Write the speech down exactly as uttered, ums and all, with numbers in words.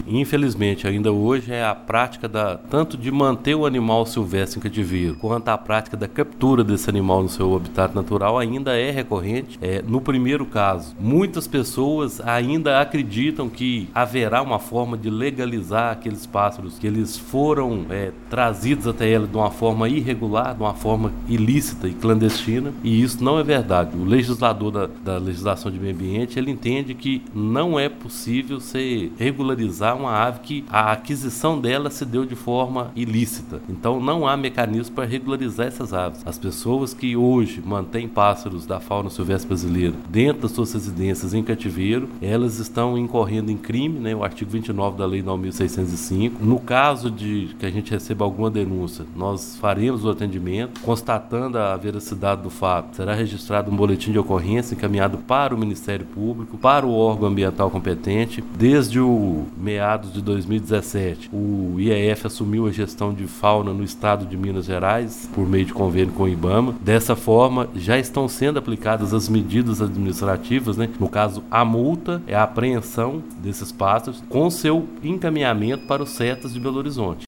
infelizmente, ainda hoje é a prática da, tanto de manter o animal silvestre em cativeiro, quanto a prática da captura desse animal no seu habitat natural ainda é recorrente. É, no primeiro caso, muitas pessoas ainda acreditam que haverá uma forma de legalizar aqueles pássaros que eles foram é, trazidos até ela de uma forma irregular, de uma forma ilícita e clandestina, e isso não é verdade. O legislador da, da legislação de meio ambiente, ele entende que não é possível se regularizar uma ave que a aquisição dela se deu de forma ilícita. Então não há mecanismo para regularizar essas aves. As pessoas que hoje mantêm pássaros da fauna silvestre brasileira dentro das suas residências em cativeiro, elas estão incorrendo em crime, né? O artigo vinte e nove da Lei nove mil seiscentos e cinco. No caso de que a gente receba alguma denúncia, nós faremos o atendimento, constatando a veracidade do fato, será registrado um boletim de ocorrência encaminhado para o Ministério Público, para o órgão ambiental competente. Desde o meados de dois mil e dezessete, o I E F assumiu a gestão de fauna no estado de Minas Gerais, por meio de convênio com o IBAMA. Dessa forma, já estão sendo aplicadas as medidas administrativas, né? No caso, a multa é a apreensão desses pássaros com seu encaminhamento para os CETAS de Belo Horizonte.